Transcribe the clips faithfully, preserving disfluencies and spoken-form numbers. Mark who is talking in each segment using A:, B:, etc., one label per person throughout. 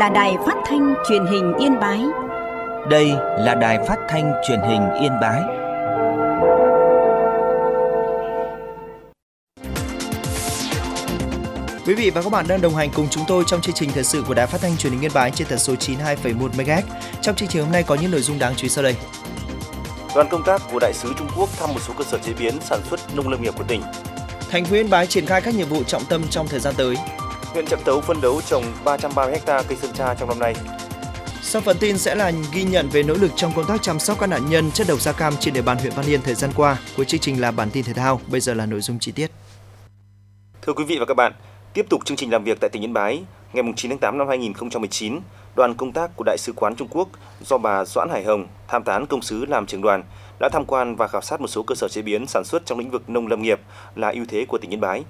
A: là đài phát thanh truyền hình Yên Bái.
B: Đây là đài phát thanh truyền hình Yên Bái.
C: Quý vị và các bạn đang đồng hành cùng chúng tôi trong chương trình thời sự của đài phát thanh truyền hình Yên Bái trên tần số chín mươi hai phẩy một mê ga héc. Trong chương trình hôm nay có những nội dung đáng chú ý sau đây.
D: Đoàn công tác của Đại sứ Trung Quốc thăm một số cơ sở chế biến sản xuất nông lâm nghiệp của tỉnh.
C: Thành phố Yên Bái triển khai các nhiệm vụ trọng tâm trong thời gian tới.
D: Huyện Trạm Tấu phấn đấu trồng ba trăm ba mươi héc ta cây sơn tra trong năm nay.
C: Sau phần tin sẽ là ghi nhận về nỗ lực trong công tác chăm sóc các nạn nhân chất độc da cam trên địa bàn huyện Văn Yên thời gian qua. Cuối chương trình là bản tin thể thao, bây giờ là nội dung chi tiết.
D: Thưa quý vị và các bạn, tiếp tục chương trình làm việc tại tỉnh Yên Bái, ngày chín tháng tám năm hai nghìn không trăm mười chín, đoàn công tác của Đại sứ quán Trung Quốc do bà Doãn Hải Hồng, tham tán công sứ làm trưởng đoàn, đã tham quan và khảo sát một số cơ sở chế biến sản xuất trong lĩnh vực nông lâm nghiệp là ưu thế của tỉnh Yên Bái.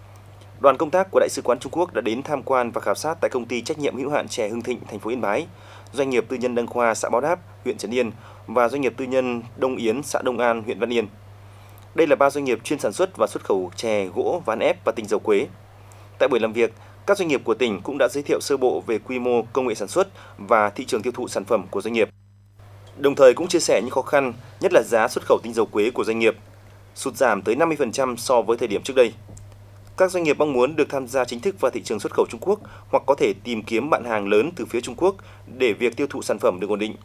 D: Đoàn công tác của Đại sứ quán Trung Quốc đã đến tham quan và khảo sát tại công ty trách nhiệm hữu hạn chè Hưng Thịnh, thành phố Yên Bái, doanh nghiệp tư nhân Đăng Khoa, xã Báo Đáp, huyện Trấn Yên và doanh nghiệp tư nhân Đông Yến, xã Đông An, huyện Văn Yên. Đây là ba doanh nghiệp chuyên sản xuất và xuất khẩu chè, gỗ, ván ép và tinh dầu quế. Tại buổi làm việc, các doanh nghiệp của tỉnh cũng đã giới thiệu sơ bộ về quy mô, công nghệ sản xuất và thị trường tiêu thụ sản phẩm của doanh nghiệp. Đồng thời cũng chia sẻ những khó khăn, nhất là giá xuất khẩu tinh dầu quế của doanh nghiệp, sụt giảm tới năm mươi phần trăm so với thời điểm trước đây. Các doanh nghiệp mong muốn được tham gia chính thức vào thị trường xuất khẩu Trung Quốc hoặc có thể tìm kiếm bạn hàng lớn từ phía Trung Quốc để việc tiêu thụ sản phẩm được ổn định.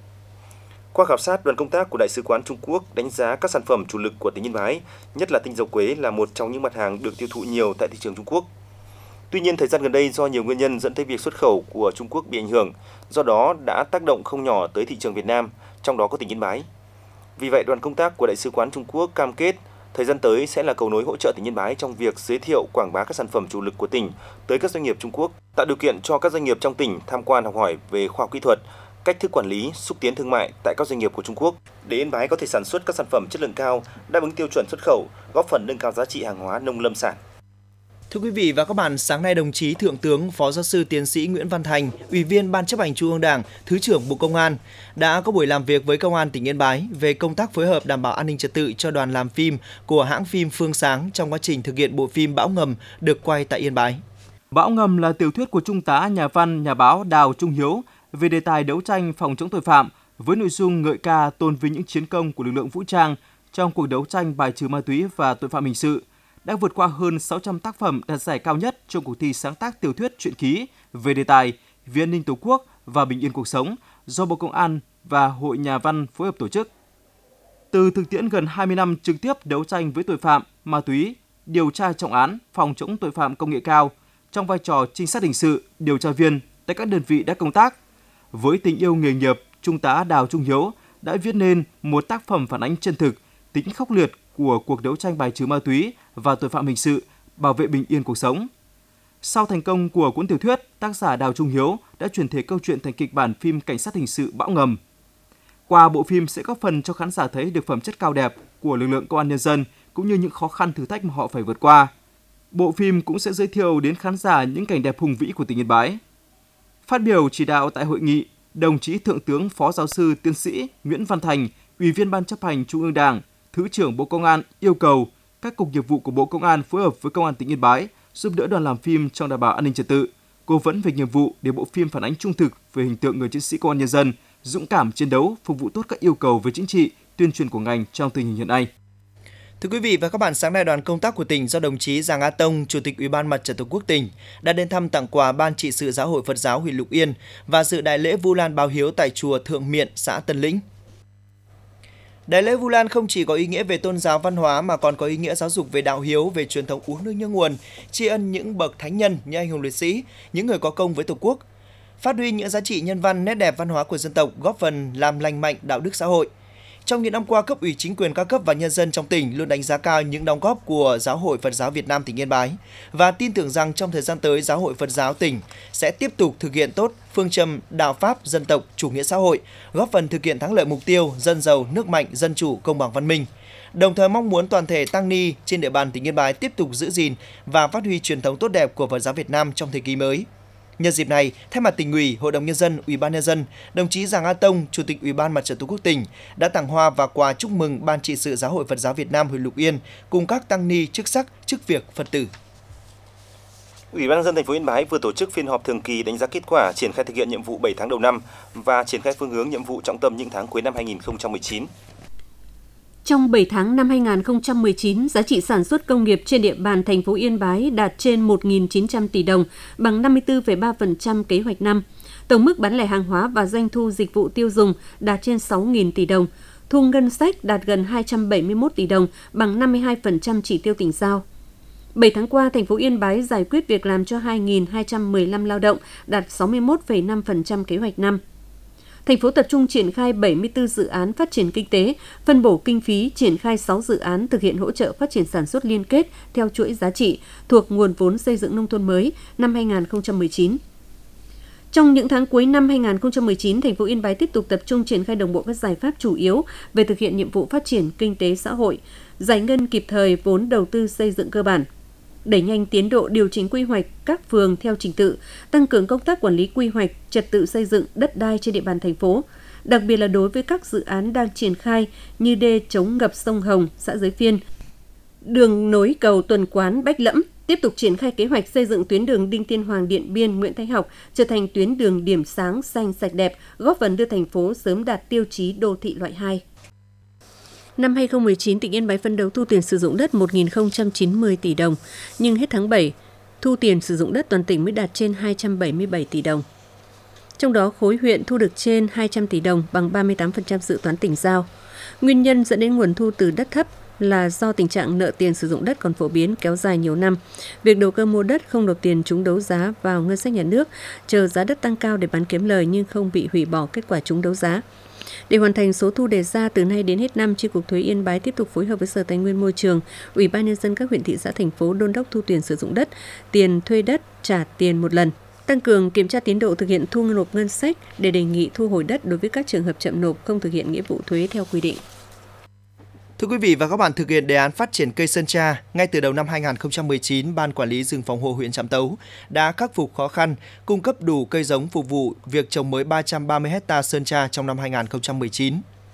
D: Qua khảo sát, đoàn công tác của Đại sứ quán Trung Quốc đánh giá các sản phẩm chủ lực của tỉnh Yên Bái, nhất là tinh dầu quế là một trong những mặt hàng được tiêu thụ nhiều tại thị trường Trung Quốc. Tuy nhiên, thời gian gần đây do nhiều nguyên nhân dẫn tới việc xuất khẩu của Trung Quốc bị ảnh hưởng, do đó đã tác động không nhỏ tới thị trường Việt Nam, trong đó có tỉnh Yên Bái. Vì vậy, đoàn công tác của Đại sứ quán Trung Quốc cam kết thời gian tới sẽ là cầu nối hỗ trợ tỉnh Yên Bái trong việc giới thiệu quảng bá các sản phẩm chủ lực của tỉnh tới các doanh nghiệp Trung Quốc, tạo điều kiện cho các doanh nghiệp trong tỉnh tham quan học hỏi về khoa học kỹ thuật, cách thức quản lý, xúc tiến thương mại tại các doanh nghiệp của Trung Quốc để Yên Bái có thể sản xuất các sản phẩm chất lượng cao, đáp ứng tiêu chuẩn xuất khẩu, góp phần nâng cao giá trị hàng hóa nông lâm sản.
C: Thưa quý vị và các bạn, sáng nay đồng chí Thượng tướng Phó Giáo sư Tiến sĩ Nguyễn Văn Thành, Ủy viên Ban Chấp hành Trung ương Đảng, Thứ trưởng Bộ Công an đã có buổi làm việc với Công an tỉnh Yên Bái về công tác phối hợp đảm bảo an ninh trật tự cho đoàn làm phim của hãng phim Phương Sáng trong quá trình thực hiện bộ phim Bão Ngầm được quay tại Yên Bái.
E: Bão Ngầm là tiểu thuyết của Trung tá nhà văn, nhà báo Đào Trung Hiếu về đề tài đấu tranh phòng chống tội phạm với nội dung ngợi ca tôn vinh những chiến công của lực lượng vũ trang trong cuộc đấu tranh bài trừ ma túy và tội phạm hình sự, đã vượt qua hơn sáu trăm tác phẩm đạt giải cao nhất trong cuộc thi sáng tác tiểu thuyết truyện ký về đề tài vì an ninh Tổ quốc và bình yên cuộc sống do Bộ Công an và Hội Nhà văn phối hợp tổ chức. Từ thực tiễn gần hai mươi năm trực tiếp đấu tranh với tội phạm, ma túy, điều tra trọng án, phòng chống tội phạm công nghệ cao trong vai trò trinh sát hình sự, điều tra viên tại các đơn vị đã công tác, với tình yêu nghề nghiệp, Trung tá Đào Trung Hiếu đã viết nên một tác phẩm phản ánh chân thực, tính khốc liệt của cuộc đấu tranh bài trừ ma túy và tội phạm hình sự, bảo vệ bình yên cuộc sống. Sau thành công của cuốn tiểu thuyết, tác giả Đào Trung Hiếu đã chuyển thể câu chuyện thành kịch bản phim cảnh sát hình sự Bão Ngầm. Qua bộ phim sẽ góp phần cho khán giả thấy được phẩm chất cao đẹp của lực lượng công an nhân dân cũng như những khó khăn thử thách mà họ phải vượt qua. Bộ phim cũng sẽ giới thiệu đến khán giả những cảnh đẹp hùng vĩ của tỉnh Yên Bái. Phát biểu chỉ đạo tại hội nghị, đồng chí Thượng tướng Phó Giáo sư Tiến sĩ Nguyễn Văn Thành, Ủy viên Ban Chấp hành Trung ương Đảng, Thứ trưởng Bộ Công an yêu cầu các cục nghiệp vụ của Bộ Công an phối hợp với Công an tỉnh Yên Bái giúp đỡ đoàn làm phim trong đảm bảo an ninh trật tự, cố vấn về nghiệp vụ để bộ phim phản ánh trung thực về hình tượng người chiến sĩ công an nhân dân, dũng cảm chiến đấu, phục vụ tốt các yêu cầu về chính trị, tuyên truyền của ngành trong tình hình hiện nay.
C: Thưa quý vị và các bạn, sáng nay đoàn công tác của tỉnh do đồng chí Giàng A Tông, Chủ tịch Ủy ban Mặt trận Tổ quốc tỉnh đã đến thăm tặng quà Ban trị sự Giáo hội Phật giáo huyện Lục Yên và dự đại lễ Vu Lan báo hiếu tại chùa Thượng Miện, xã Tân Lĩnh. Đại lễ Vu Lan không chỉ có ý nghĩa về tôn giáo văn hóa mà còn có ý nghĩa giáo dục về đạo hiếu, về truyền thống uống nước nhớ nguồn, tri ân những bậc thánh nhân như anh hùng liệt sĩ, những người có công với Tổ quốc, phát huy những giá trị nhân văn, nét đẹp văn hóa của dân tộc, góp phần làm lành mạnh đạo đức xã hội. Trong những năm qua, cấp ủy chính quyền các cấp và nhân dân trong tỉnh luôn đánh giá cao những đóng góp của Giáo hội Phật giáo Việt Nam tỉnh Yên Bái và tin tưởng rằng trong thời gian tới, Giáo hội Phật giáo tỉnh sẽ tiếp tục thực hiện tốt phương châm đạo pháp dân tộc chủ nghĩa xã hội, góp phần thực hiện thắng lợi mục tiêu dân giàu, nước mạnh, dân chủ, công bằng văn minh. Đồng thời mong muốn toàn thể tăng ni trên địa bàn tỉnh Yên Bái tiếp tục giữ gìn và phát huy truyền thống tốt đẹp của Phật giáo Việt Nam trong thời kỳ mới. Nhân dịp này, thay mặt Tỉnh ủy, Hội đồng nhân dân, Ủy ban nhân dân, đồng chí Giàng A Tông, Chủ tịch Ủy ban Mặt trận Tổ quốc tỉnh đã tặng hoa và quà chúc mừng Ban trị sự Giáo hội Phật giáo Việt Nam huyện Lục Yên cùng các tăng ni chức sắc, chức việc Phật tử.
D: Ủy ban nhân dân thành phố Yên Bái vừa tổ chức phiên họp thường kỳ đánh giá kết quả triển khai thực hiện nhiệm vụ bảy tháng đầu năm và triển khai phương hướng nhiệm vụ trọng tâm những tháng cuối năm hai nghìn không trăm mười chín.
F: Trong bảy tháng năm hai nghìn không trăm mười chín, giá trị sản xuất công nghiệp trên địa bàn thành phố Yên Bái đạt trên một nghìn chín trăm tỷ đồng, bằng năm mươi tư phẩy ba phần trăm kế hoạch năm. Tổng mức bán lẻ hàng hóa và doanh thu dịch vụ tiêu dùng đạt trên sáu nghìn tỷ đồng. Thu ngân sách đạt gần hai trăm bảy mươi mốt tỷ đồng, bằng năm mươi hai phần trăm chỉ tiêu tỉnh giao. bảy tháng qua, thành phố Yên Bái giải quyết việc làm cho hai nghìn hai trăm mười lăm lao động, đạt sáu mươi mốt phẩy năm phần trăm kế hoạch năm. Thành phố tập trung triển khai bảy mươi tư dự án phát triển kinh tế, phân bổ kinh phí triển khai sáu dự án thực hiện hỗ trợ phát triển sản xuất liên kết theo chuỗi giá trị thuộc nguồn vốn xây dựng nông thôn mới năm hai nghìn không trăm mười chín. Trong những tháng cuối năm hai nghìn không trăm mười chín, thành phố Yên Bái tiếp tục tập trung triển khai đồng bộ các giải pháp chủ yếu về thực hiện nhiệm vụ phát triển kinh tế xã hội, giải ngân kịp thời vốn đầu tư xây dựng cơ bản, đẩy nhanh tiến độ điều chỉnh quy hoạch các phường theo trình tự, tăng cường công tác quản lý quy hoạch, trật tự xây dựng, đất đai trên địa bàn thành phố, đặc biệt là đối với các dự án đang triển khai như đê chống ngập sông Hồng, xã Giới Phiên, đường nối cầu Tuần Quán, Bách Lẫm, tiếp tục triển khai kế hoạch xây dựng tuyến đường Đinh Tiên Hoàng, Điện Biên, Nguyễn Thái Học trở thành tuyến đường điểm sáng, xanh, sạch đẹp, góp phần đưa thành phố sớm đạt tiêu chí đô thị loại hai. Năm hai nghìn không trăm mười chín, tỉnh Yên Bái phấn đấu thu tiền sử dụng đất một nghìn không trăm chín mươi tỷ đồng, nhưng hết tháng bảy, thu tiền sử dụng đất toàn tỉnh mới đạt trên hai trăm bảy mươi bảy tỷ đồng. Trong đó, khối huyện thu được trên hai trăm tỷ đồng, bằng ba mươi tám phần trăm dự toán tỉnh giao. Nguyên nhân dẫn đến nguồn thu từ đất thấp là do tình trạng nợ tiền sử dụng đất còn phổ biến kéo dài nhiều năm. Việc đầu cơ mua đất không nộp tiền trúng đấu giá vào ngân sách nhà nước, chờ giá đất tăng cao để bán kiếm lời nhưng không bị hủy bỏ kết quả trúng đấu giá. Để hoàn thành số thu đề ra từ nay đến hết năm, Chi cục Thuế Yên Bái tiếp tục phối hợp với Sở Tài nguyên Môi trường, Ủy ban nhân dân các huyện thị xã thành phố đôn đốc thu tiền sử dụng đất, tiền thuê đất, trả tiền một lần, tăng cường kiểm tra tiến độ thực hiện thu nộp ngân sách để đề nghị thu hồi đất đối với các trường hợp chậm nộp không thực hiện nghĩa vụ thuế theo quy định.
C: Thưa quý vị và các bạn, thực hiện đề án phát triển cây sơn tra, ngay từ đầu năm hai nghìn không trăm mười chín, Ban Quản lý rừng phòng hộ huyện Trạm Tấu đã khắc phục khó khăn, cung cấp đủ cây giống phục vụ việc trồng mới ba trăm ba mươi héc ta sơn tra trong năm hai nghìn không trăm mười chín.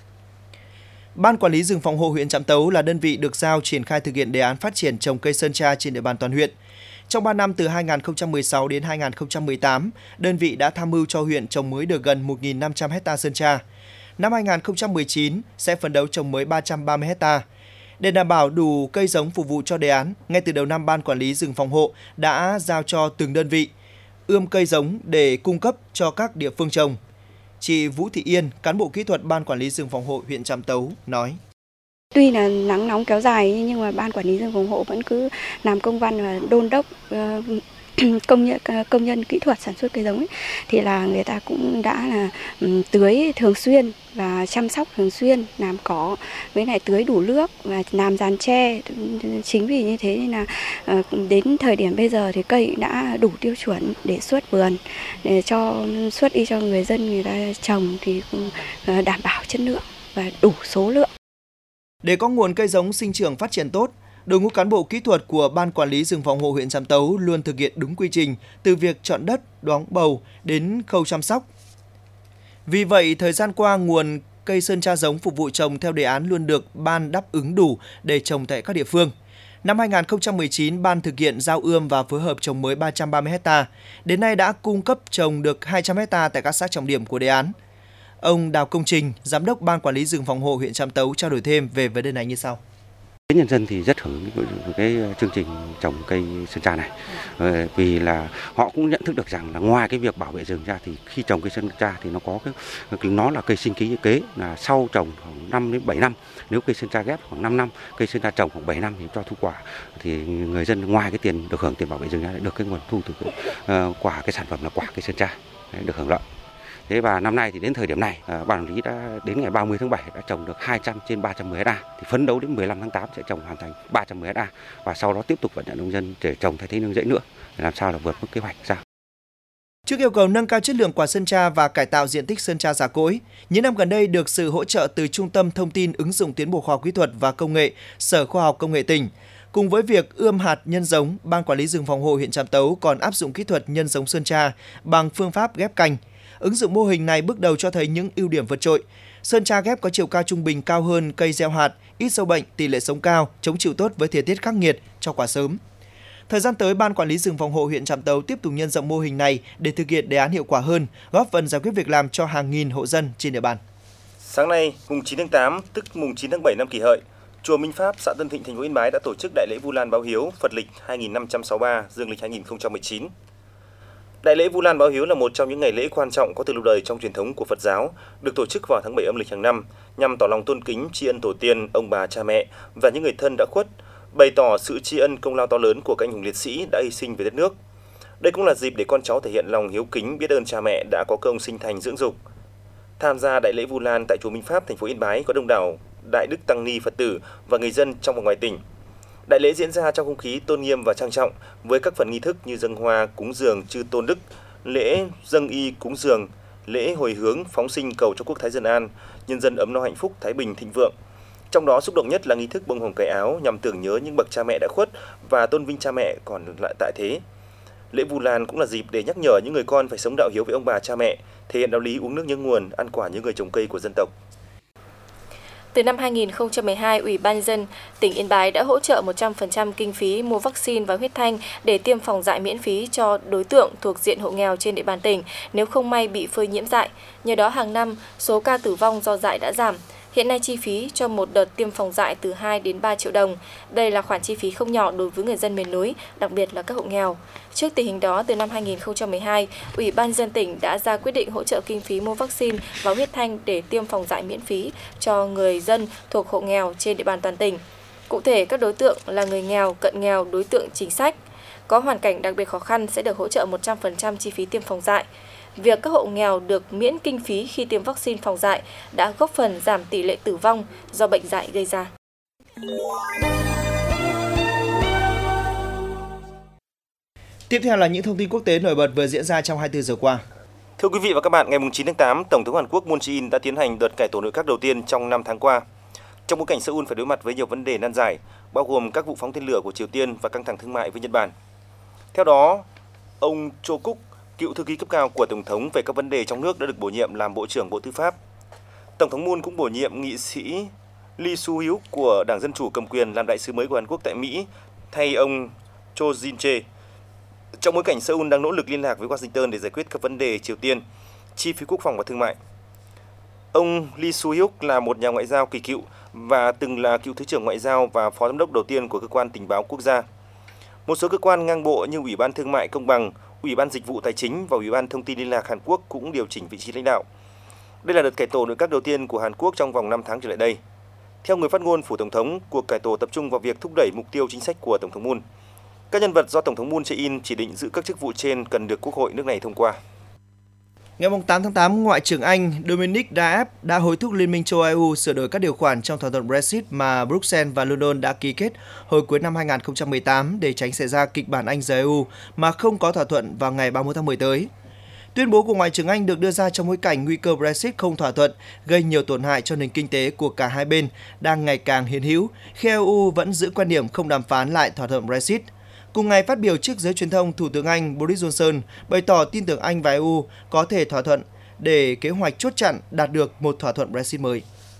C: Ban Quản lý rừng phòng hộ huyện Trạm Tấu là đơn vị được giao triển khai thực hiện đề án phát triển trồng cây sơn tra trên địa bàn toàn huyện. Trong ba năm từ hai nghìn không trăm mười sáu đến hai nghìn không trăm mười tám, đơn vị đã tham mưu cho huyện trồng mới được gần một nghìn năm trăm héc ta sơn tra. Năm hai nghìn không trăm mười chín sẽ phấn đấu trồng mới ba trăm ba mươi héc ta. Để đảm bảo đủ cây giống phục vụ cho đề án, ngay từ đầu năm Ban Quản lý rừng phòng hộ đã giao cho từng đơn vị ươm cây giống để cung cấp cho các địa phương trồng. Chị Vũ Thị Yên, cán bộ kỹ thuật Ban Quản lý rừng phòng hộ huyện Trạm Tấu nói:
G: Tuy là nắng nóng kéo dài nhưng mà Ban Quản lý rừng phòng hộ vẫn cứ làm công văn và đôn đốc uh, công nhân công nhân kỹ thuật sản xuất cây giống ấy, thì là người ta cũng đã là um, tưới thường xuyên và chăm sóc thường xuyên, làm cỏ với lại tưới đủ nước và làm giàn tre. Chính vì như thế nên là uh, đến thời điểm bây giờ thì cây đã đủ tiêu chuẩn để xuất vườn, để cho xuất đi cho người dân người ta trồng thì cũng uh, đảm bảo chất lượng và đủ số lượng.
C: Để có nguồn cây giống sinh trưởng phát triển tốt, đội ngũ cán bộ kỹ thuật của Ban Quản lý rừng phòng hộ huyện Trạm Tấu luôn thực hiện đúng quy trình từ việc chọn đất, đóng bầu đến khâu chăm sóc. Vì vậy, thời gian qua, nguồn cây sơn tra giống phục vụ trồng theo đề án luôn được Ban đáp ứng đủ để trồng tại các địa phương. Năm hai nghìn không trăm mười chín, Ban thực hiện giao ươm và phối hợp trồng mới ba trăm ba mươi héc ta. Đến nay đã cung cấp trồng được hai trăm héc ta tại các xã trọng điểm của đề án. Ông Đào Công Trình, Giám đốc Ban Quản lý rừng phòng hộ huyện Trạm Tấu trao đổi thêm về vấn đề này như sau.
H: Nhân dân thì rất hưởng cái chương trình trồng cây sơn tra này, vì là họ cũng nhận thức được rằng là ngoài cái việc bảo vệ rừng ra thì khi trồng cây sơn tra thì nó có cái nó là cây sinh kế kế, là sau trồng khoảng năm đến bảy năm, nếu cây sơn tra ghép khoảng năm năm, cây sơn tra trồng khoảng bảy năm thì cho thu quả, thì người dân ngoài cái tiền được hưởng tiền bảo vệ rừng ra được cái nguồn thu từ cái, uh, quả cái sản phẩm là quả cây sơn tra được hưởng lợi. Thế và năm nay thì đến thời điểm này, Ban Quản lý đã đến ngày ba mươi tháng bảy đã trồng được hai trăm trên ba trăm mười héc ta, thì phấn đấu đến mười lăm tháng tám sẽ trồng hoàn thành ba trăm mười héc ta và sau đó tiếp tục vận động nông dân để trồng thay thế nương rẫy nữa để làm sao là vượt mức kế hoạch ra.
C: Trước yêu cầu nâng cao chất lượng quả sơn tra và cải tạo diện tích sơn tra già cỗi, những năm gần đây được sự hỗ trợ từ Trung tâm Thông tin ứng dụng tiến bộ khoa học kỹ thuật và công nghệ, Sở Khoa học Công nghệ tỉnh. Cùng với việc ươm hạt nhân giống, Ban Quản lý rừng phòng hộ huyện Trạm Tấu còn áp dụng kỹ thuật nhân giống sơn tra bằng phương pháp ghép cành. Ứng dụng mô hình này bước đầu cho thấy những ưu điểm vượt trội. Sơn tra ghép có chiều cao trung bình cao hơn cây gieo hạt, ít sâu bệnh, tỷ lệ sống cao, chống chịu tốt với thời tiết khắc nghiệt, cho quả sớm. Thời gian tới, Ban Quản lý rừng phòng hộ huyện Trạm Tấu tiếp tục nhân rộng mô hình này để thực hiện đề án hiệu quả hơn, góp phần giải quyết việc làm cho hàng nghìn hộ dân trên địa bàn.
D: Sáng nay, mùng chín tháng tám, tức mùng chín tháng bảy năm Kỷ Hợi, chùa Minh Pháp, xã Tân Thịnh, thành phố Yên Bái đã tổ chức đại lễ Vu Lan báo hiếu Phật lịch hai nghìn năm trăm sáu mươi ba, dương lịch hai nghìn không trăm mười chín. Đại lễ Vu Lan báo hiếu là một trong những ngày lễ quan trọng có từ lâu đời trong truyền thống của Phật giáo, được tổ chức vào tháng bảy âm lịch hàng năm nhằm tỏ lòng tôn kính, tri ân tổ tiên, ông bà, cha mẹ và những người thân đã khuất, bày tỏ sự tri ân công lao to lớn của các anh hùng liệt sĩ đã hy sinh vì đất nước. Đây cũng là dịp để con cháu thể hiện lòng hiếu kính, biết ơn cha mẹ đã có công sinh thành dưỡng dục. Tham gia đại lễ Vu Lan tại chùa Minh Pháp, thành phố Yên Bái có đông đảo đại đức tăng ni Phật tử và người dân trong và ngoài tỉnh. Đại lễ diễn ra trong không khí tôn nghiêm và trang trọng với các phần nghi thức như dâng hoa, cúng dường chư tôn đức, lễ dâng y cúng dường, lễ hồi hướng phóng sinh cầu cho quốc thái dân an, nhân dân ấm no hạnh phúc, thái bình thịnh vượng. Trong đó xúc động nhất là nghi thức bông hồng cài áo nhằm tưởng nhớ những bậc cha mẹ đã khuất và tôn vinh cha mẹ còn lại tại thế. Lễ Vu Lan cũng là dịp để nhắc nhở những người con phải sống đạo hiếu với ông bà cha mẹ, thể hiện đạo lý uống nước nhớ nguồn, ăn quả như người trồng cây của dân tộc.
I: Từ năm hai nghìn không trăm mười hai, Ủy ban nhân dân tỉnh Yên Bái đã hỗ trợ một trăm phần trăm kinh phí mua vaccine và huyết thanh để tiêm phòng dại miễn phí cho đối tượng thuộc diện hộ nghèo trên địa bàn tỉnh nếu không may bị phơi nhiễm dại. Nhờ đó hàng năm, số ca tử vong do dại đã giảm. Hiện nay chi phí cho một đợt tiêm phòng dại từ hai đến ba triệu đồng. Đây là khoản chi phí không nhỏ đối với người dân miền núi, đặc biệt là các hộ nghèo. Trước tình hình đó, từ năm hai nghìn không trăm mười hai, Ủy ban nhân dân tỉnh đã ra quyết định hỗ trợ kinh phí mua vaccine và huyết thanh để tiêm phòng dại miễn phí cho người dân thuộc hộ nghèo trên địa bàn toàn tỉnh. Cụ thể, các đối tượng là người nghèo, cận nghèo, đối tượng chính sách có hoàn cảnh đặc biệt khó khăn sẽ được hỗ trợ một trăm phần trăm chi phí tiêm phòng dại. Việc các hộ nghèo được miễn kinh phí khi tiêm vaccine phòng dại đã góp phần giảm tỷ lệ tử vong do bệnh dại gây ra.
C: Tiếp theo là những thông tin quốc tế nổi bật vừa diễn ra trong hai mươi tư giờ qua.
D: Thưa quý vị và các bạn, ngày chín tháng tám, Tổng thống Hàn Quốc Moon Jae-in đã tiến hành đợt cải tổ nội các đầu tiên trong năm tháng qua. Trong bối cảnh Seoul phải đối mặt với nhiều vấn đề nan giải, bao gồm các vụ phóng tên lửa của Triều Tiên và căng thẳng thương mại với Nhật Bản. Theo đó, ông Cho Kuk, cựu thư ký cấp cao của Tổng thống về các vấn đề trong nước đã được bổ nhiệm làm Bộ trưởng Bộ Tư pháp. Tổng thống Moon cũng bổ nhiệm nghị sĩ Lee Soo-hyuk của Đảng Dân Chủ cầm quyền làm đại sứ mới của Hàn Quốc tại Mỹ, thay ông Cho Jin-jae. Trong bối cảnh Seoul đang nỗ lực liên lạc với Washington để giải quyết các vấn đề Triều Tiên, chi phí quốc phòng và thương mại. Ông Lee Soo-hyuk là một nhà ngoại giao kỳ cựu và từng là cựu Thứ trưởng Ngoại giao và Phó Giám đốc đầu tiên của Cơ quan Tình báo Quốc gia. Một số cơ quan ngang bộ như Ủy ban Thương mại Công bằng, Ủy ban Dịch vụ Tài chính và Ủy ban Thông tin Liên lạc Hàn Quốc cũng điều chỉnh vị trí lãnh đạo. Đây là đợt cải tổ nội các đầu tiên của Hàn Quốc trong vòng năm tháng trở lại đây. Theo người phát ngôn Phủ Tổng thống, cuộc cải tổ tập trung vào việc thúc đẩy mục tiêu chính sách của Tổng thống Moon. Các nhân vật do Tổng thống Moon Jae-in chỉ định giữ các chức vụ trên cần được Quốc hội nước này thông qua.
C: Ngày tám tháng tám, Ngoại trưởng Anh Dominic Raab đã hối thúc Liên minh châu Âu e u sửa đổi các điều khoản trong thỏa thuận Brexit mà Bruxelles và London đã ký kết hồi cuối năm hai nghìn không trăm mười tám để tránh xảy ra kịch bản Anh rời e u mà không có thỏa thuận vào ngày ba mươi mốt tháng mười tới. Tuyên bố của Ngoại trưởng Anh được đưa ra trong bối cảnh nguy cơ Brexit không thỏa thuận gây nhiều tổn hại cho nền kinh tế của cả hai bên đang ngày càng hiện hữu khi e u vẫn giữ quan điểm không đàm phán lại thỏa thuận Brexit. Cùng ngày phát biểu trước giới truyền thông, Thủ tướng Anh Boris Johnson bày tỏ tin tưởng Anh và e u có thể thỏa thuận để kế hoạch chốt chặn đạt được một thỏa thuận Brexit mới.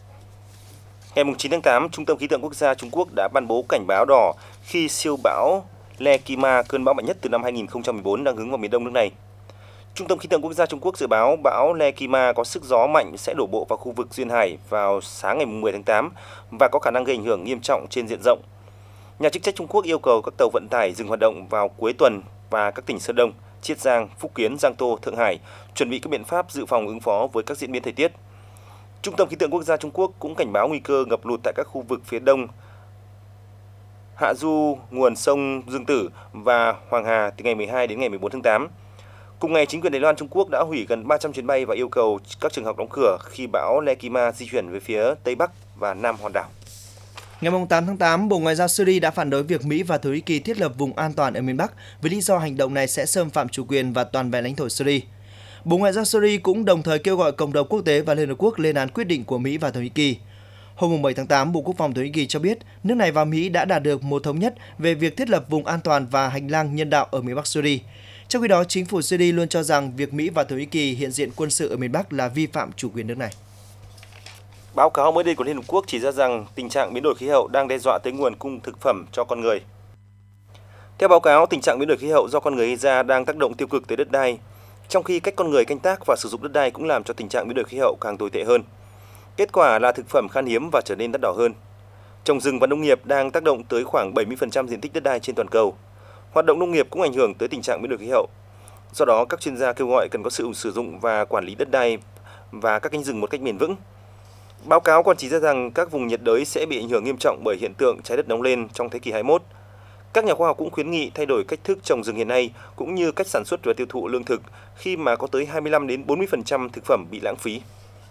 D: Ngày chín tháng tám, Trung tâm Khí tượng Quốc gia Trung Quốc đã ban bố cảnh báo đỏ khi siêu bão Lekima, cơn bão mạnh nhất từ năm hai nghìn không trăm mười bốn, đang hướng vào miền đông nước này. Trung tâm Khí tượng Quốc gia Trung Quốc dự báo bão Lekima có sức gió mạnh sẽ đổ bộ vào khu vực duyên hải vào sáng ngày mười tháng tám và có khả năng gây ảnh hưởng nghiêm trọng trên diện rộng. Nhà chức trách Trung Quốc yêu cầu các tàu vận tải dừng hoạt động vào cuối tuần và các tỉnh Sơn Đông, Chiết Giang, Phúc Kiến, Giang Tô, Thượng Hải chuẩn bị các biện pháp dự phòng ứng phó với các diễn biến thời tiết. Trung tâm Khí tượng Quốc gia Trung Quốc cũng cảnh báo nguy cơ ngập lụt tại các khu vực phía đông, hạ du nguồn sông Dương Tử và Hoàng Hà từ ngày mười hai đến ngày mười bốn tháng tám. Cùng ngày, chính quyền Đài Loan Trung Quốc đã hủy gần ba trăm chuyến bay và yêu cầu các trường học đóng cửa khi bão Lekima di chuyển về phía Tây Bắc và Nam hòn đảo.
C: Ngày tám tháng tám, Bộ Ngoại giao Syria đã phản đối việc Mỹ và Thổ Nhĩ Kỳ thiết lập vùng an toàn ở miền Bắc với lý do hành động này sẽ xâm phạm chủ quyền và toàn vẹn lãnh thổ Syria. Bộ Ngoại giao Syria cũng đồng thời kêu gọi cộng đồng quốc tế và Liên Hợp Quốc lên án quyết định của Mỹ và Thổ Nhĩ Kỳ. Hôm bảy tháng tám, Bộ Quốc phòng Thổ Nhĩ Kỳ cho biết nước này và Mỹ đã đạt được một thống nhất về việc thiết lập vùng an toàn và hành lang nhân đạo ở miền Bắc Syria. Trong khi đó, chính phủ Syria luôn cho rằng việc Mỹ và Thổ Nhĩ Kỳ hiện diện quân sự ở miền Bắc là vi phạm chủ quyền nước này.
D: Báo cáo mới đây của Liên Hợp Quốc chỉ ra rằng tình trạng biến đổi khí hậu đang đe dọa tới nguồn cung thực phẩm cho con người. Theo báo cáo, tình trạng biến đổi khí hậu do con người gây ra đang tác động tiêu cực tới đất đai, trong khi cách con người canh tác và sử dụng đất đai cũng làm cho tình trạng biến đổi khí hậu càng tồi tệ hơn. Kết quả là thực phẩm khan hiếm và trở nên đắt đỏ hơn. Trồng rừng và nông nghiệp đang tác động tới khoảng bảy mươi phần trăm diện tích đất đai trên toàn cầu. Hoạt động nông nghiệp cũng ảnh hưởng tới tình trạng biến đổi khí hậu. Do đó, các chuyên gia kêu gọi cần có sự sử dụng và quản lý đất đai và các cánh rừng một cách bền vững. Báo cáo còn chỉ ra rằng các vùng nhiệt đới sẽ bị ảnh hưởng nghiêm trọng bởi hiện tượng trái đất nóng lên trong thế kỷ hai mươi mốt. Các nhà khoa học cũng khuyến nghị thay đổi cách thức trồng rừng hiện nay cũng như cách sản xuất và tiêu thụ lương thực khi mà có tới hai mươi lăm đến bốn mươi phần trăm thực phẩm bị lãng phí.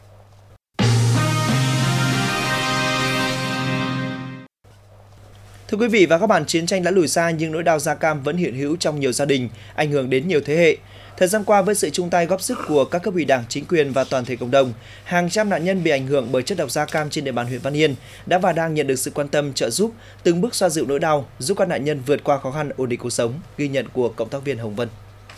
C: Thưa quý vị và các bạn, chiến tranh đã lùi xa nhưng nỗi đau da cam vẫn hiện hữu trong nhiều gia đình, ảnh hưởng đến nhiều thế hệ. Thời gian qua, với sự chung tay góp sức của các cấp ủy Đảng, chính quyền và toàn thể cộng đồng, hàng trăm nạn nhân bị ảnh hưởng bởi chất độc da cam trên địa bàn huyện Văn Yên đã và đang nhận được sự quan tâm, trợ giúp, từng bước xoa dịu nỗi đau, giúp các nạn nhân vượt qua khó khăn, ổn định cuộc sống. Ghi nhận của cộng tác viên Hồng Vân.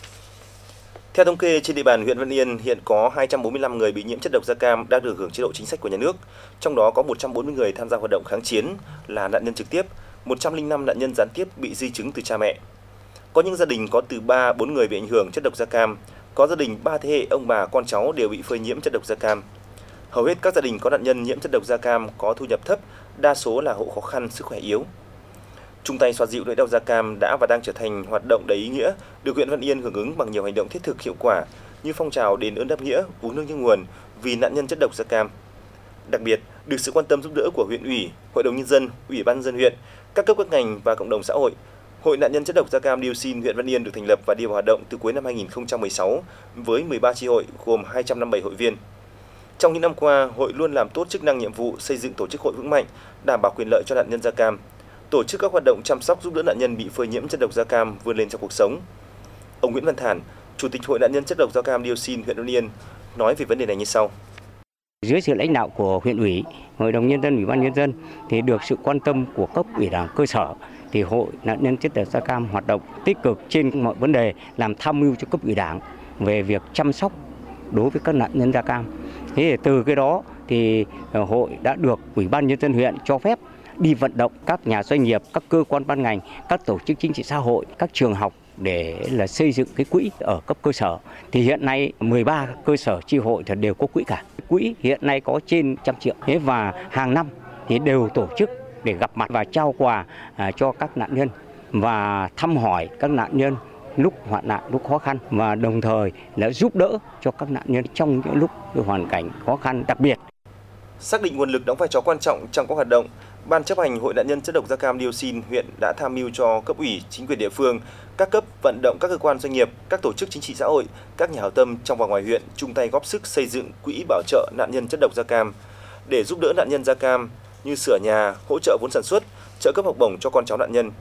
D: Theo thống kê, trên địa bàn huyện Văn Yên hiện có hai trăm bốn mươi lăm người bị nhiễm chất độc da cam đang được hưởng chế độ chính sách của nhà nước. Trong đó có một trăm bốn mươi người tham gia hoạt động kháng chiến là nạn nhân trực tiếp, một trăm lẻ năm nạn nhân gián tiếp bị di chứng từ cha mẹ. Có những gia đình có từ ba đến bốn người bị ảnh hưởng chất độc da cam, có gia đình ba thế hệ ông bà con cháu đều bị phơi nhiễm chất độc da cam. Hầu hết các gia đình có nạn nhân nhiễm chất độc da cam có thu nhập thấp, đa số là hộ khó khăn, sức khỏe yếu. Chung tay xoa dịu nỗi đau da cam đã và đang trở thành hoạt động đầy ý nghĩa, được huyện Văn Yên hưởng ứng bằng nhiều hành động thiết thực hiệu quả như phong trào đền ơn đáp nghĩa, uống nước như nguồn vì nạn nhân chất độc da cam. Đặc biệt, được sự quan tâm giúp đỡ của huyện ủy, hội đồng nhân dân, ủy ban nhân dân huyện, các cấp các ngành và cộng đồng xã hội, Hội nạn nhân chất độc da cam dioxin huyện Văn Yên được thành lập và đi vào hoạt động từ cuối năm hai nghìn không trăm mười sáu với mười ba chi hội gồm hai trăm năm mươi bảy hội viên. Trong những năm qua, hội luôn làm tốt chức năng nhiệm vụ xây dựng tổ chức hội vững mạnh, đảm bảo quyền lợi cho nạn nhân da cam, tổ chức các hoạt động chăm sóc giúp đỡ nạn nhân bị phơi nhiễm chất độc da cam vươn lên trong cuộc sống. Ông Nguyễn Văn Thản, Chủ tịch Hội nạn nhân chất độc da cam dioxin huyện Văn Yên nói về vấn đề này như sau.
J: Dưới sự lãnh đạo của huyện ủy, hội đồng nhân dân, ủy ban nhân dân thì được sự quan tâm của cấp ủy Đảng cơ sở, thì hội nạn nhân chất độc da cam hoạt động tích cực trên mọi vấn đề, làm tham mưu cho cấp ủy Đảng về việc chăm sóc đối với các nạn nhân da cam. Thế thì từ cái đó thì hội đã được ủy ban nhân dân huyện cho phép đi vận động các nhà doanh nghiệp, các cơ quan ban ngành, các tổ chức chính trị xã hội, các trường học để là xây dựng cái quỹ ở cấp cơ sở. Thì hiện nay mười ba cơ sở chi hội thì đều có quỹ cả. Quỹ hiện nay có trên trăm triệu. Thế và hàng năm thì đều tổ chức để gặp mặt và trao quà à, cho các nạn nhân và thăm hỏi các nạn nhân lúc hoạn nạn, lúc khó khăn, và đồng thời là giúp đỡ cho các nạn nhân trong những lúc hoàn cảnh khó khăn đặc biệt.
D: Xác định nguồn lực đóng vai trò quan trọng trong các hoạt động, Ban chấp hành Hội nạn nhân chất độc da cam dioxin huyện đã tham mưu cho cấp ủy, chính quyền địa phương, các cấp vận động các cơ quan doanh nghiệp, các tổ chức chính trị xã hội, các nhà hảo tâm trong và ngoài huyện chung tay góp sức xây dựng quỹ bảo trợ nạn nhân chất độc da cam để giúp đỡ nạn nhân da cam như sửa nhà, hỗ trợ vốn sản xuất, trợ cấp học bổng cho con cháu nạn nhân.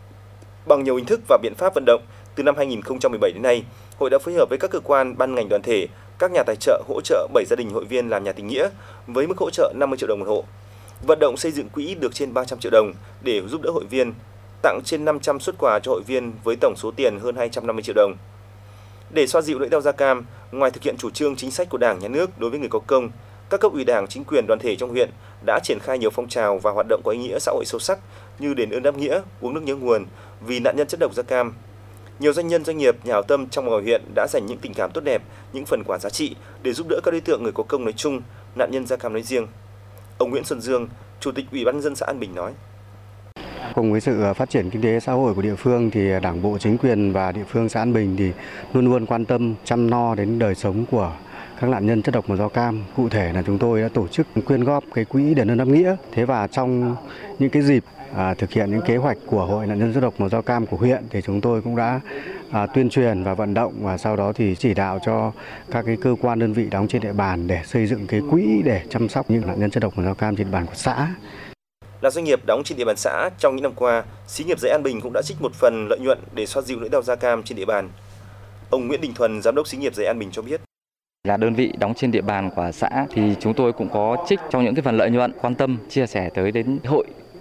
D: Bằng nhiều hình thức và biện pháp vận động, từ năm hai nghìn không trăm mười bảy đến nay, hội đã phối hợp với các cơ quan, ban ngành đoàn thể, các nhà tài trợ hỗ trợ bảy gia đình hội viên làm nhà tình nghĩa với mức hỗ trợ năm mươi triệu đồng một hộ. Vận động xây dựng quỹ được trên ba trăm triệu đồng để giúp đỡ hội viên, tặng trên năm trăm suất quà cho hội viên với tổng số tiền hơn hai trăm năm mươi triệu đồng. Để xoa dịu nỗi đau da cam, ngoài thực hiện chủ trương chính sách của Đảng, Nhà nước đối với người có công, các cấp ủy Đảng, chính quyền, đoàn thể trong huyện đã triển khai nhiều phong trào và hoạt động có ý nghĩa xã hội sâu sắc như đền ơn đáp nghĩa, uống nước nhớ nguồn vì nạn nhân chất độc da cam. Nhiều doanh nhân, doanh nghiệp, nhà hảo tâm trong và ngoài huyện đã dành những tình cảm tốt đẹp, những phần quà giá trị để giúp đỡ các đối tượng người có công nói chung, nạn nhân da cam nói riêng. Ông Nguyễn Xuân Dương, Chủ tịch Ủy ban nhân dân xã An Bình nói:
K: Cùng với sự phát triển kinh tế xã hội của địa phương thì Đảng bộ, chính quyền và địa phương xã An Bình thì luôn luôn quan tâm chăm lo đến đời sống của các nạn nhân chất độc da cam. Cụ thể là chúng tôi đã tổ chức quyên góp cái quỹ đền ơn đáp nghĩa. Thế và trong những cái dịp à, thực hiện những kế hoạch của Hội nạn nhân chất độc da cam của huyện thì chúng tôi cũng đã à, tuyên truyền và vận động, và sau đó thì chỉ đạo cho các cái cơ quan đơn vị đóng trên địa bàn để xây dựng cái quỹ để chăm sóc những nạn nhân chất độc da cam trên địa bàn của xã.
D: Là doanh nghiệp đóng trên địa bàn xã, trong những năm qua, xí nghiệp giấy An Bình cũng đã trích một phần lợi nhuận để xoa dịu nỗi đau da cam trên địa bàn. Ông Nguyễn Đình Thuần, giám đốc xí nghiệp giấy An Bình cho biết:
L: Là đơn vị đóng trên địa bàn của xã thì chúng tôi cũng có trích trong những cái phần lợi nhuận quan tâm chia sẻ tới đến hội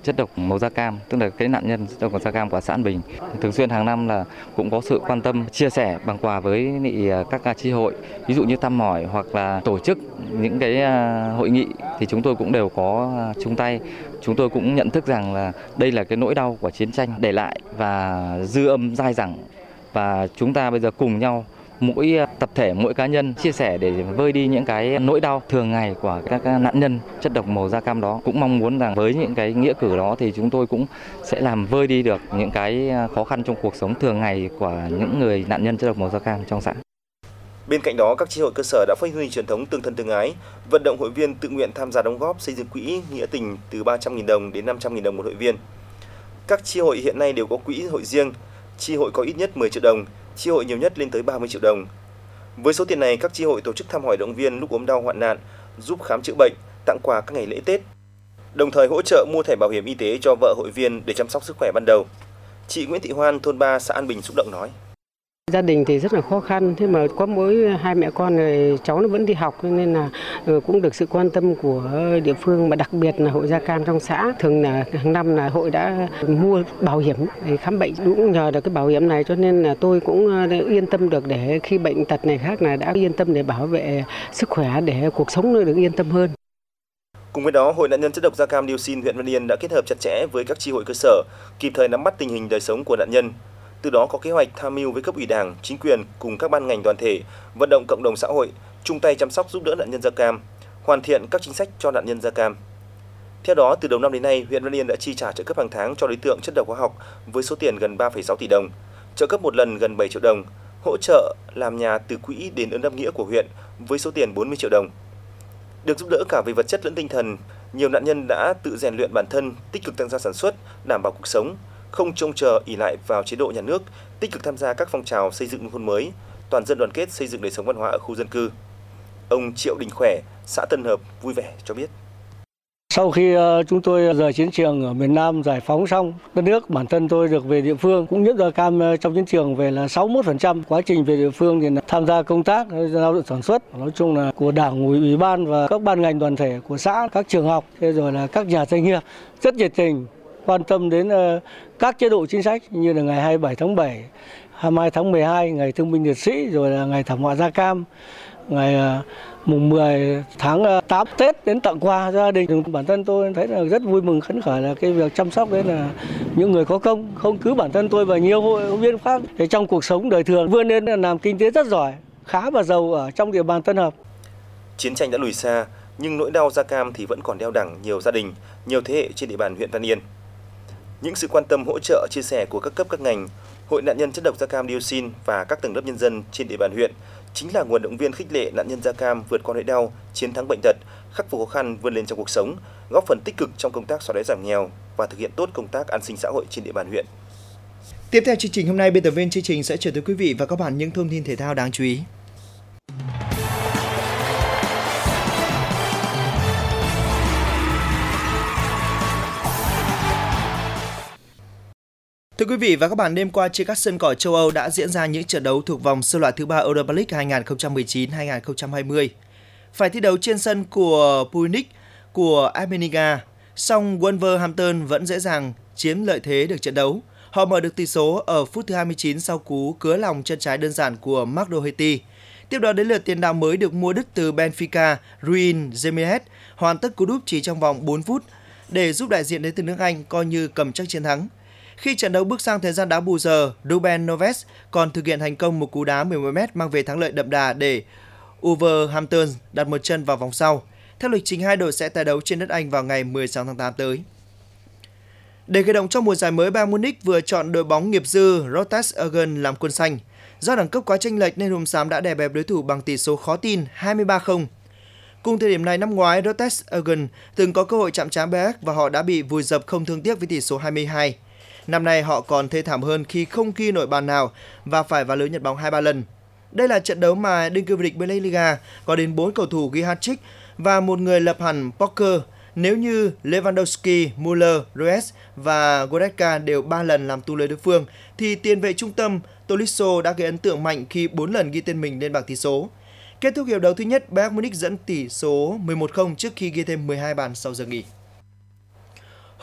L: chất độc màu da cam, tức là cái nạn nhân chất độc màu da cam của xã An Bình. Thường xuyên hàng năm là cũng có sự quan tâm, chia sẻ bằng quà với các chi hội, ví dụ như thăm hỏi hoặc là tổ chức những cái hội nghị thì chúng tôi cũng đều có chung tay. Chúng tôi cũng nhận thức rằng là đây là cái nỗi đau của chiến tranh để lại và dư âm dai dẳng, và chúng ta bây giờ cùng nhau, mỗi tập thể, mỗi cá nhân chia sẻ để vơi đi những cái nỗi đau thường ngày của các nạn nhân chất độc màu da cam đó. Cũng mong muốn rằng với những cái nghĩa cử đó thì chúng tôi cũng sẽ làm vơi đi được những cái khó khăn trong cuộc sống thường ngày của những người nạn nhân chất độc màu da cam trong xã.
D: Bên cạnh đó, các chi hội cơ sở đã phát huy truyền thống tương thân tương ái, vận động hội viên tự nguyện tham gia đóng góp xây dựng quỹ nghĩa tình từ ba trăm nghìn đồng đến năm trăm nghìn đồng một hội viên. Các chi hội hiện nay đều có quỹ hội riêng, chi hội có ít nhất mười triệu đồng, chi hội nhiều nhất lên tới ba mươi triệu đồng. Với số tiền này, các chi hội tổ chức thăm hỏi động viên lúc ốm đau hoạn nạn, giúp khám chữa bệnh, tặng quà các ngày lễ Tết, đồng thời hỗ trợ mua thẻ bảo hiểm y tế cho vợ hội viên để chăm sóc sức khỏe ban đầu. Chị Nguyễn Thị Hoan, thôn ba, xã An Bình xúc động nói:
M: Gia đình thì rất là khó khăn, thế mà có mỗi hai mẹ con rồi cháu nó vẫn đi học nên là cũng được sự quan tâm của địa phương, mà đặc biệt là hội da cam trong xã. Thường là hàng năm là hội đã mua bảo hiểm để khám bệnh, cũng nhờ được cái bảo hiểm này cho nên là tôi cũng yên tâm được để khi bệnh tật này khác là đã yên tâm để bảo vệ sức khỏe, để cuộc sống được yên tâm hơn.
D: Cùng với đó, Hội nạn nhân chất độc da cam dioxin huyện Văn Yên đã kết hợp chặt chẽ với các chi hội cơ sở, kịp thời nắm bắt tình hình đời sống của nạn nhân. Từ đó có kế hoạch tham mưu với cấp ủy Đảng, chính quyền cùng các ban ngành đoàn thể, vận động cộng đồng xã hội chung tay chăm sóc giúp đỡ nạn nhân da cam, hoàn thiện các chính sách cho nạn nhân da cam. Theo đó, từ đầu năm đến nay, huyện Văn Yên đã chi trả trợ cấp hàng tháng cho đối tượng chất độc hóa học với số tiền gần ba phẩy sáu tỷ đồng, trợ cấp một lần gần bảy triệu đồng, hỗ trợ làm nhà từ quỹ đền ơn đáp nghĩa của huyện với số tiền bốn mươi triệu đồng. Được giúp đỡ cả về vật chất lẫn tinh thần, nhiều nạn nhân đã tự rèn luyện bản thân, tích cực tham gia sản xuất, đảm bảo cuộc sống, không trông chờ ỷ lại vào chế độ nhà nước, tích cực tham gia các phong trào xây dựng nông thôn mới, toàn dân đoàn kết xây dựng đời sống văn hóa ở khu dân cư. Ông Triệu Đình Khỏe, xã Tân Hợp vui vẻ cho biết:
N: Sau khi chúng tôi rời chiến trường ở miền Nam giải phóng xong đất nước, bản thân tôi được về địa phương cũng nhiễm da cam trong chiến trường về là sáu mươi mốt phần trăm. Quá trình về địa phương thì tham gia công tác lao động sản xuất, nói chung là của Đảng, ủy ban và các ban ngành đoàn thể của xã, các trường học, thế rồi là các nhà doanh nghiệp rất nhiệt tình, quan tâm đến các chế độ chính sách như là ngày hai mươi bảy tháng bảy, hai mươi hai tháng mười hai, ngày thương binh liệt sĩ, rồi là ngày thảm họa da cam, ngày mùng mười tháng tám Tết đến tặng quà gia đình. Bản thân tôi thấy là rất vui mừng khấn khởi là cái việc chăm sóc đấy là những người có công, không cứ bản thân tôi và nhiều hội viên khác để trong cuộc sống đời thường vươn lên làm kinh tế rất giỏi, khá và giàu ở trong địa bàn Tân Hợp.
D: Chiến tranh đã lùi xa, nhưng nỗi đau da cam thì vẫn còn đeo đẳng nhiều gia đình, nhiều thế hệ trên địa bàn huyện Văn Yên. Những sự quan tâm, hỗ trợ, chia sẻ của các cấp các ngành, Hội nạn nhân chất độc da cam dioxin và các tầng lớp nhân dân trên địa bàn huyện chính là nguồn động viên khích lệ nạn nhân da cam vượt qua nỗi đau, chiến thắng bệnh tật, khắc phục khó khăn, vươn lên trong cuộc sống, góp phần tích cực trong công tác xóa đói giảm nghèo và thực hiện tốt công tác an sinh xã hội trên địa bàn huyện.
C: Tiếp theo chương trình hôm nay, biên tập viên chương trình sẽ chuyển tới quý vị và các bạn những thông tin thể thao đáng chú ý. Thưa quý vị và các bạn, đêm qua trên các sân cỏ châu Âu đã diễn ra những trận đấu thuộc vòng sơ loại thứ ba Europa League hai không một chín hai không hai không. Phải thi đấu trên sân của Punic của Armenia, song Wolverhampton vẫn dễ dàng chiếm lợi thế được trận đấu. Họ mở được tỷ số ở phút thứ hai mươi chín sau cú cứa lòng chân trái đơn giản của Mark Doherty. Tiếp đó đến lượt tiền đạo mới được mua đứt từ Benfica, Ruin Jimenez hoàn tất cú đúp chỉ trong vòng bốn phút để giúp đại diện đến từ nước Anh coi như cầm chắc chiến thắng. Khi trận đấu bước sang thời gian đá bù giờ, Ruben Neves còn thực hiện thành công một cú đá mười một mét mang về thắng lợi đậm đà để Wolverhampton đặt một chân vào vòng sau. Theo lịch trình, hai đội sẽ tái đấu trên đất Anh vào ngày mười sáu tháng tám tới. Để khởi động cho mùa giải mới, Bayern Munich vừa chọn đội bóng nghiệp dư Rotes Essen làm quân xanh. Do đẳng cấp quá chênh lệch nên Hùng Xám đã đè bẹp đối thủ bằng tỷ số khó tin hai mươi ba không. Cùng thời điểm này năm ngoái, Rotes Essen từng có cơ hội chạm trán bê ếch và họ đã bị vùi dập không thương tiếc với tỷ số hai mươi hai. Năm nay họ còn thê thảm hơn khi không ghi nổi bàn nào và phải vào lưới nhận bóng hai ba lần. Đây là trận đấu mà đương kim vô địch Bundesliga có đến bốn cầu thủ ghi hat-trick và một người lập hẳn poker. Nếu như Lewandowski, Müller, Reus và Goretzka đều ba lần làm tu lưới đối phương, thì tiền vệ trung tâm Tolisso đã gây ấn tượng mạnh khi bốn lần ghi tên mình lên bảng tỷ số. Kết thúc hiệp đấu thứ nhất, Bayern Munich dẫn tỷ số mười một không trước khi ghi thêm mười hai bàn sau giờ nghỉ.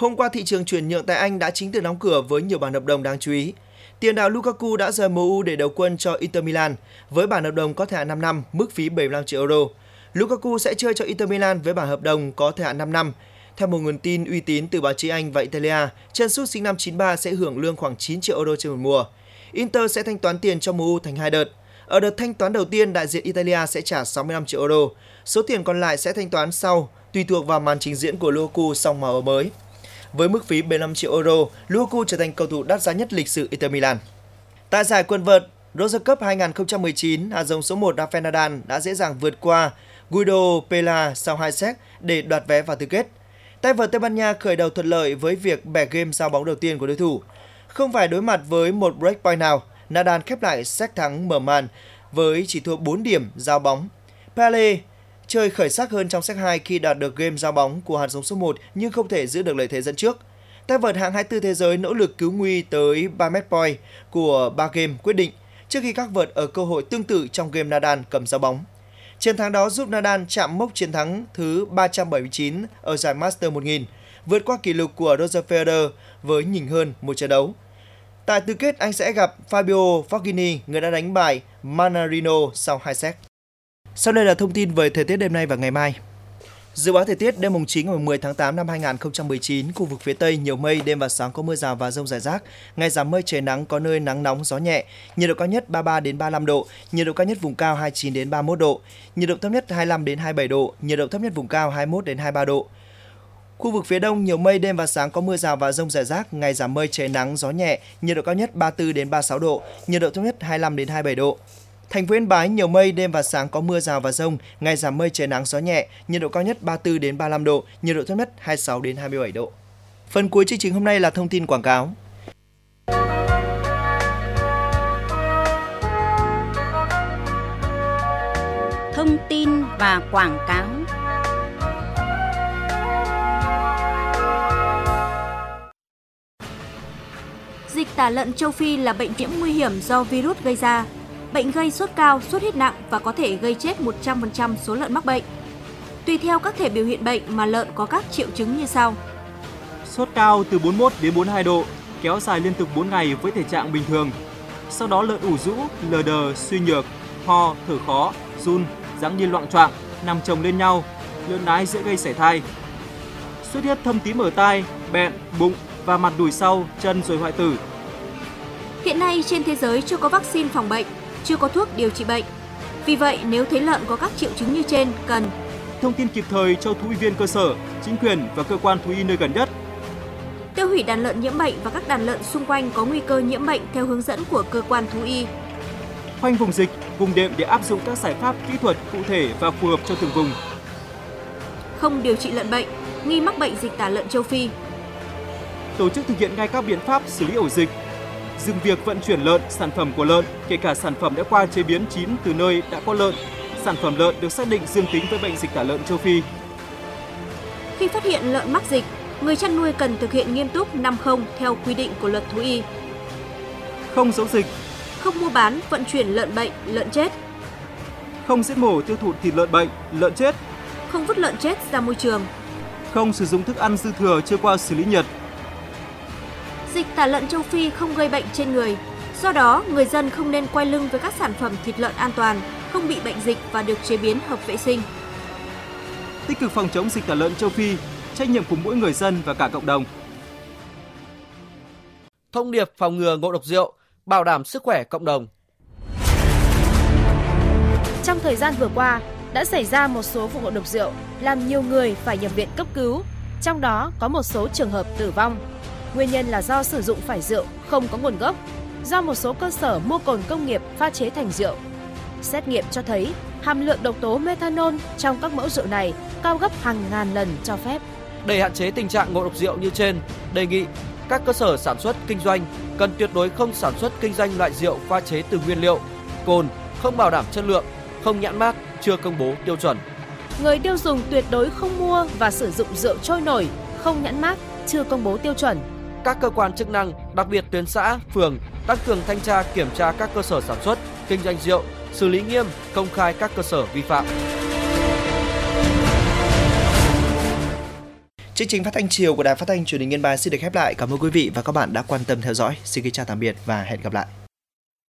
C: Hôm qua, thị trường chuyển nhượng tại Anh đã chính thức đóng cửa với nhiều bản hợp đồng đáng chú ý. Tiền đạo Lukaku đã rời em u để đầu quân cho Inter Milan với bản hợp đồng có thời hạn năm năm, mức phí bảy mươi lăm triệu euro. Lukaku sẽ chơi cho Inter Milan với bản hợp đồng có thời hạn năm năm. Theo một nguồn tin uy tín từ báo chí Anh và Italia, chân sút sinh năm chín ba sẽ hưởng lương khoảng chín triệu euro trên một mùa. Inter sẽ thanh toán tiền cho em u thành hai đợt. Ở đợt thanh toán đầu tiên, đại diện Italia sẽ trả sáu mươi lăm triệu euro. Số tiền còn lại sẽ thanh toán sau, tùy thuộc vào màn trình diễn của Lukaku sau màu áo mới. Với mức phí bảy mươi lăm triệu euro, Lukaku trở thành cầu thủ đắt giá nhất lịch sử Inter Milan. Tại giải quần vợt Roser Cup hai không một chín, hạt giống số một Rafael Nadal đã dễ dàng vượt qua Guido Pella sau hai set để đoạt vé vào tứ kết. Tay vợt Tây Ban Nha khởi đầu thuận lợi với việc bẻ game giao bóng đầu tiên của đối thủ. Không phải đối mặt với một break point nào, Nadal khép lại set thắng mở màn với chỉ thua bốn điểm giao bóng. Pele chơi khởi sắc hơn trong set hai khi đạt được game giao bóng của hạt giống số một nhưng không thể giữ được lợi thế dẫn trước. Tay vợt hạng hai mươi tư thế giới nỗ lực cứu nguy tới ba match point của ba game quyết định trước khi các vợt ở cơ hội tương tự trong game Nadal cầm giao bóng. Chiến thắng đó giúp Nadal chạm mốc chiến thắng thứ ba trăm bảy mươi chín ở giải Masters một nghìn, vượt qua kỷ lục của Roger Federer với nhỉnh hơn một trận đấu. Tại tứ kết, anh sẽ gặp Fabio Fognini, người đã đánh bại Mannarino sau hai set. Sau đây là thông tin về thời tiết đêm nay và ngày mai. Dự báo thời tiết đêm mùng chín ngày mười tháng tám năm hai không một chín, khu vực phía Tây nhiều mây, đêm và sáng có mưa rào và dông rải rác, ngày giảm mây trời nắng, có nơi nắng nóng gió nhẹ, nhiệt độ cao nhất ba mươi ba đến ba mươi lăm độ, nhiệt độ cao nhất vùng cao hai mươi chín đến ba mươi mốt độ, nhiệt độ thấp nhất hai mươi lăm đến hai mươi bảy độ, nhiệt độ thấp nhất vùng cao hai mươi mốt đến hai mươi ba độ. Khu vực phía Đông nhiều mây, đêm và sáng có mưa rào và dông rải rác, ngày giảm mây trời nắng gió nhẹ, nhiệt độ cao nhất ba mươi tư đến ba mươi sáu độ, nhiệt độ thấp nhất hai mươi lăm đến hai mươi bảy độ. Thành phố Yên Bái nhiều mây, đêm và sáng có mưa rào và dông, ngày giảm mây trời nắng gió nhẹ, nhiệt độ cao nhất ba mươi tư đến ba mươi lăm độ, nhiệt độ thấp nhất hai mươi sáu đến hai mươi bảy độ. Phần cuối chương trình hôm nay là thông tin quảng cáo.
A: Thông tin và quảng cáo.
O: Dịch tả lợn châu Phi là bệnh nhiễm nguy hiểm do virus gây ra. Bệnh gây sốt cao, sốt huyết nặng và có thể gây chết một trăm phần trăm số lợn mắc bệnh. Tùy theo các thể biểu hiện bệnh mà lợn có các triệu chứng như sau.
E: Sốt cao từ bốn mươi mốt đến bốn mươi hai độ, kéo dài liên tục bốn ngày với thể trạng bình thường. Sau đó lợn ủ rũ, lờ đờ, suy nhược, ho, thở khó, run, dáng đi loạng choạng, nằm chồng lên nhau, lợn nái dễ gây sảy thai. Xuất huyết thâm tím ở tai, bẹn, bụng và mặt đùi sau, chân rồi hoại tử.
O: Hiện nay trên thế giới chưa có vaccine phòng bệnh, chưa có thuốc điều trị bệnh. Vì vậy, nếu thấy lợn có các triệu chứng như trên, cần
E: thông tin kịp thời cho thú y viên cơ sở, chính quyền và cơ quan thú y nơi gần nhất.
O: Tiêu hủy đàn lợn nhiễm bệnh và các đàn lợn xung quanh có nguy cơ nhiễm bệnh theo hướng dẫn của cơ quan thú y.
E: Khoanh vùng dịch, vùng đệm để áp dụng các giải pháp kỹ thuật cụ thể và phù hợp cho từng vùng.
O: Không điều trị lợn bệnh, nghi mắc bệnh dịch tả lợn châu Phi.
E: Tổ chức thực hiện ngay các biện pháp xử lý ổ dịch. Dừng việc vận chuyển lợn, sản phẩm của lợn, kể cả sản phẩm đã qua chế biến chín từ nơi đã có lợn, sản phẩm lợn được xác định dương tính với bệnh dịch tả lợn châu Phi.
O: Khi phát hiện lợn mắc dịch, người chăn nuôi cần thực hiện nghiêm túc năm không theo quy định của luật thú y.
E: Không giấu dịch.
O: Không mua bán, vận chuyển lợn bệnh, lợn chết.
E: Không giết mổ tiêu thụ thịt lợn bệnh, lợn chết.
O: Không vứt lợn chết ra môi trường.
E: Không sử dụng thức ăn dư thừa chưa qua xử lý nhiệt.
O: Dịch tả lợn châu Phi không gây bệnh trên người. Do đó, người dân không nên quay lưng với các sản phẩm thịt lợn an toàn, không bị bệnh dịch và được chế biến hợp vệ sinh.
E: Tích cực phòng chống dịch tả lợn châu Phi, trách nhiệm của mỗi người dân và cả cộng đồng.
P: Thông điệp phòng ngừa ngộ độc rượu, bảo đảm sức khỏe cộng đồng.
Q: Trong thời gian vừa qua, đã xảy ra một số vụ ngộ độc rượu làm nhiều người phải nhập viện cấp cứu, trong đó có một số trường hợp tử vong. Nguyên nhân là do sử dụng phải rượu không có nguồn gốc, do một số cơ sở mua cồn công nghiệp pha chế thành rượu. Xét nghiệm cho thấy hàm lượng độc tố methanol trong các mẫu rượu này cao gấp hàng ngàn lần cho phép.
P: Để hạn chế tình trạng ngộ độc rượu như trên, đề nghị các cơ sở sản xuất kinh doanh cần tuyệt đối không sản xuất kinh doanh loại rượu pha chế từ nguyên liệu, cồn, không bảo đảm chất lượng, không nhãn mác, chưa công bố tiêu chuẩn.
Q: Người tiêu dùng tuyệt đối không mua và sử dụng rượu trôi nổi, không nhãn mác, chưa công bố tiêu chuẩn.
P: Các cơ quan chức năng, đặc biệt tuyến xã, phường, tăng cường thanh tra kiểm tra các cơ sở sản xuất, kinh doanh rượu, xử lý nghiêm, công khai các cơ sở vi phạm.
C: Chương trình phát thanh chiều của Đài Phát thanh Truyền hình Yên Bái xin được khép lại. Cảm ơn quý vị và các bạn đã quan tâm theo dõi. Xin kính chào tạm biệt và hẹn gặp lại.